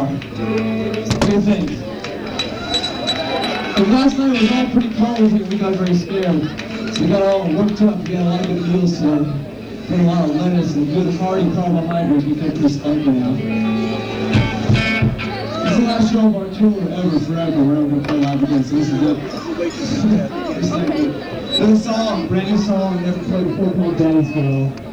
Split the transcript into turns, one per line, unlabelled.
far. What do you think? But last night it was all pretty cold here. We got very scared. So we got all worked up. We got a lot of good meals today. Put a lot of lettuce and good hearty carbohydrates. We feel pretty spunky now. This is the last show of our tour ever, forever. We're never going to play live again, so this is it. This is a song, brand new song, never played before, called Daddy's Girl.